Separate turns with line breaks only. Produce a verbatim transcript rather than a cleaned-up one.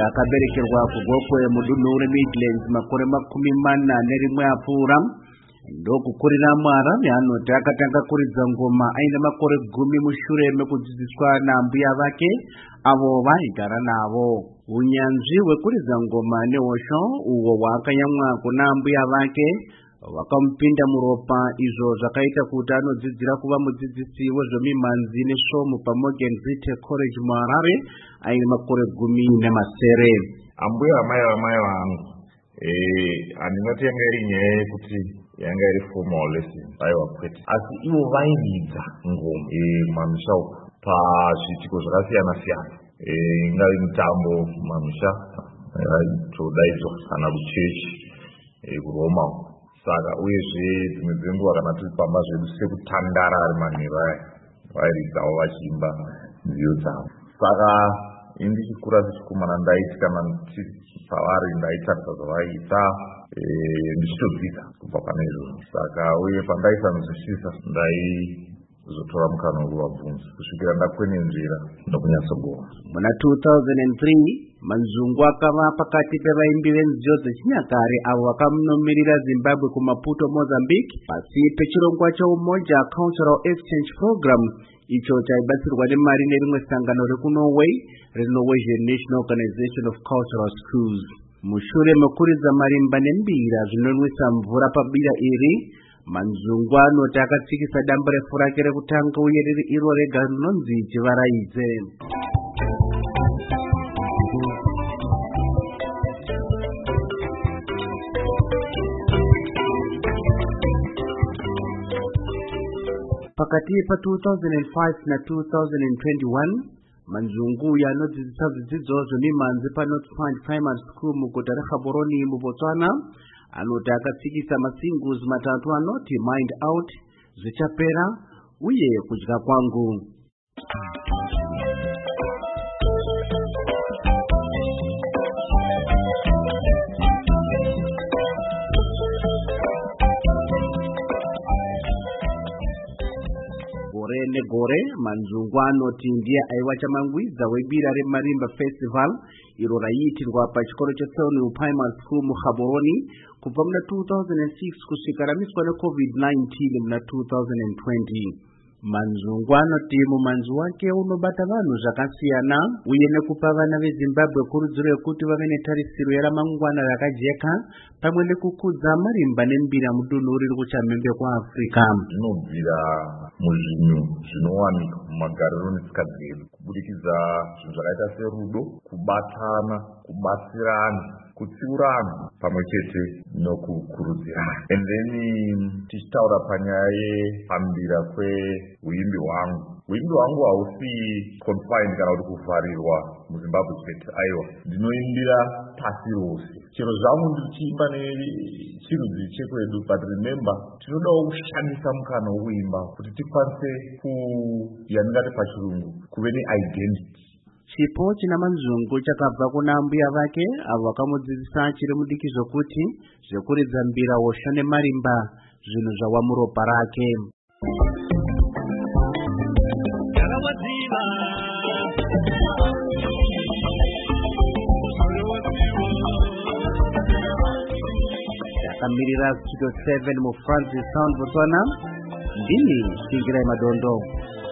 akaberekerwa kugokwe mudunure Midlands makore makumi mana nerimwe apfuura ndokukurira Mwara yanoti akatanga kuridza ngoma aine makore gumi mushure mekudzidziswa nambuya vake avo vaigara navo. Unyanzvi hwekuridza ngoma nehosho uwo hwaakanyamwa kuna mbuya vake wakamupinda muropa, izvo zvakaita kuti anodzidzira kuva mudzidzisi wezvemimhanzi nesvomu paMorgan Vitae College muHarare aine makore gumi nemasere.
Ambuya amai amai vangu eh andinoti yanga iri nyaya yekuti yanga iri formal lesson aiwa kwete, asi ivo vairidza ngoma eh mamisha pazviitiko zvakasiyana siyana eh ingari mitambo mamisha aitodaidzwa kana kuchechi eh kuRoma. Saka uyezve dzimwe dzenguva kana tiri pamba zvedu sekutandara ari manheru aya vairidzawo vachiimba nziyo dzavo. Saka indichikura sechikomana ndaiti kana pavari ndaitarisa zvavaiita ndichitodzidza kubva pane izvozvo. Saka uye pandaisanzwisisa ndaizotora mukana wekuvabvunza kusvikira ndakwenenzvera nokunyatsogova.
Muna two thousand three Manzungu akava pakati pevaimbi venziyo dzechinyakare avo vakamunomirira Zimbabwe kuMaputo, Mozambique pasi pechirongwa cheumoja Cultural Exchange Program icho chaibatsirwa nemari nerimwe sangano rekuNorway reNorwegian National Organization of Cultural Schools. Mushure mekuridza marimba nembira zvinonwisa mvura pabira iri, Manzungu anoti akatsikisa damba refu rake rekutanga uye riri iro rega rinonzi Chivaraidze. Pakati pa two thousand five na two thousand twenty-one Manzungu yanodzidzisa zvidzidzo zvemimhanzi paNorthpoint Primary School muguta reGaborone muBotswana anoti akatsikisa masingles matatu anoti Mind Out, Zvichapera uye Kudya Kwangu. Gore negore Manzungu anoti ndiye aiwacha mangwidza webira reMarimba Festival iro raiitirwa pachikoro cheThornhill Primary School muGaborone kubva muna two thousand six kusvika ramiswa neCovid nineteen muna two thousand twenty. Manzungu anoti mumanzi wake unobata vanhu zvakasiyana uye nekupa vana veZimbabwe kurudziro yekuti vave netarisiro yeramangwana rakajeka pamwe nekukudza marimba nembira mudunhu riri kuchamhembe kwaAfrica.
Zvinobvira muzvinhu zvinowanikwa mumagariro netsika dzedu kubudikidza zvinhu zvakaita serudo, kubatana, kubatsirana, kutsiurana pamwe chete nokukurudzirana. And then tichitaura panyaya yepambira kweuimbi hwangu, uimbi hwangu hausi confined kana kuti kuvharirwa muZimbabwe chete. Aiwa, ndinoimbira pasi rose. Chero zvangu ndichiimba nechirudzi chekwedu, but remember tinodawo kushandisa mukana wekuimba kuti tikwanise kuyandingati pachirungu kuve neidentity.
Chipo china Manzungu chakabva kuna mbuya vake avo vakamudzidzisa chiri mudiki zvokuti zvekuridza mbira, hosho nemarimba zvinhu zvava muropa rake. Yakamirira Studio seven muFrancis Sound Botswana, ndini Shingirai Madondo.